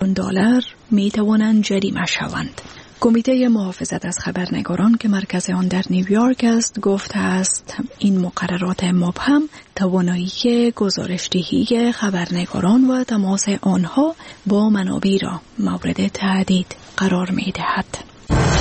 میلیون دلار می توانند جریمه شوند. کمیته محافظت از خبرنگاران که مرکز آن در نیویورک است گفته است این مقررات مبهم توانایی گزارش‌دهی خبرنگاران و تماس آنها با منابع را مورد تهدید قرار می دهد.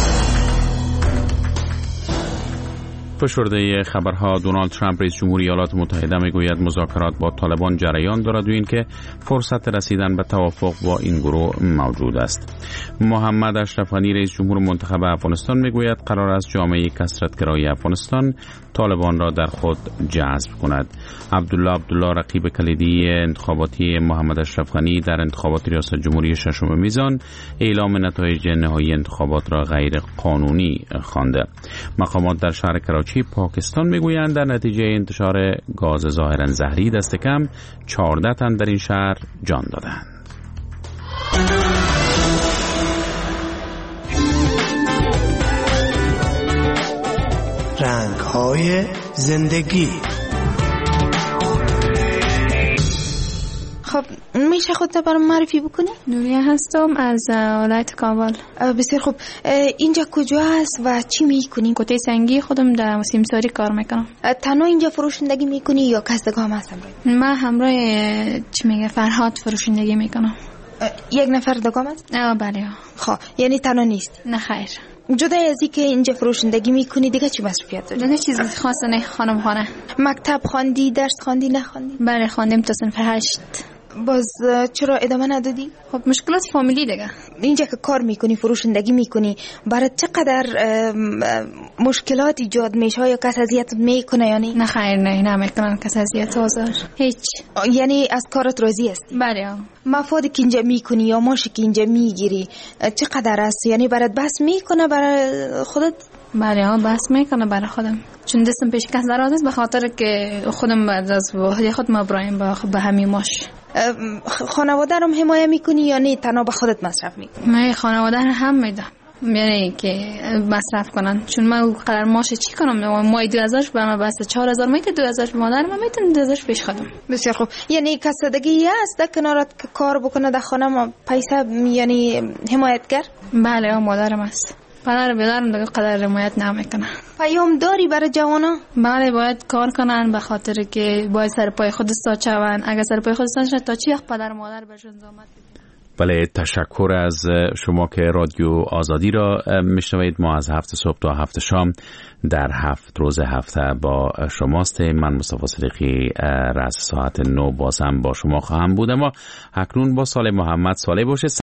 فشرده خبرها: دونالد ترامپ رئیس جمهوری ایالات متحده میگوید مذاکرات با طالبان جریان دارد و اینکه فرصت رسیدن به توافق با این گروه موجود است. محمد اشرف غنی رئیس جمهور منتخب افغانستان میگوید قرار است جامعه کثرت‌گرای افغانستان طالبان را در خود جذب کند. عبدالله رقیب کلیدی انتخاباتی محمد اشرف غنی در انتخابات ریاست جمهوری ششم میزان اعلام نتایج نهایی انتخابات را غیر قانونی خوانده. مقامات در شهر کراچی پاکستان میگویند در نتیجه انتشار گاز ظاهرا زهری دست کم 14 تن در این شهر جان دادند. رنگ‌های زندگی. خب میشه خودت برام معرفی بکنی؟ نوریه هستم از ولایت کابل. بسیار خوب. اینجا کجا است و چی میکنی؟ کته سنگی خودم در سیمساری کار میکنم. تنها اینجا فروشندگی میکنی یا کسب هم هستم؟ من همراه فرهاد فروشندگی میکنم. یک نفر دگام است؟ بله. خب یعنی تنها نیست؟ نه خیر. جدا از اینکه اینجا فروشندگی میکنی دیگه چی مصروفیت داری؟ نه چیز خاصی نه خانم خانه. مکتب خواندی، درس خواندی، نخواندی؟ بله خواندم تا صنف 8. باز چرا ادامه ندادی؟ خب مشکلات فامیلی دیگه. اینجا که کار میکنی، فروشندگی میکنی، برای چقدر مشکلات ایجاد میشه یا کس اذیت میکنه یا نه؟ نه خیر نه میکنن کس اذیت آزار هیچ. یعنی از کارت راضی هستی؟ بله. مفادی که اینجا میکنی یا ماشی که اینجا میگیری چقدر است؟ یعنی برات بس میکنه برای خودت؟ بله بس میکنه برای خودم، چون دستم پیش کس دراز نیست، به خاطر که خودم بعد از خود مبرایم به همین ماش. خانواده رو حمایت میکنی یا نه تنها به خودت مصرف میکنی؟ من خانواده هم میدم، یعنی که مصرف کنن، چون من قرار ماشه چی کنم؟ مای 2000 به من بس 4000 میته، 2000 به مادر من میتونم، 2000 پیش خودم. بسیار خوب. یعنی کسادگی است در کنارت که کار بکنه در خانه پیسه، یعنی حمایتگر؟ بله مادرم است. پدر بیدارم دیگه قدر حمایت نمیکنه. پیام داری برای جوانا؟ بله باید کار کنن، به خاطر که باید سر پای خود استاد شون. اگر سر پای خود استاد شد تا چی پدر مادر بهشون زحمت بدید. بله تشکر از شما که رادیو آزادی را میشنوید. ما از 7 صبح تا 7 شام در 7 روز هفته با شماست. من مصطفی صدیقی رأس ساعت 9 بازم با شما خواهم بود. اما اکنون با سال محمد صالح باشه.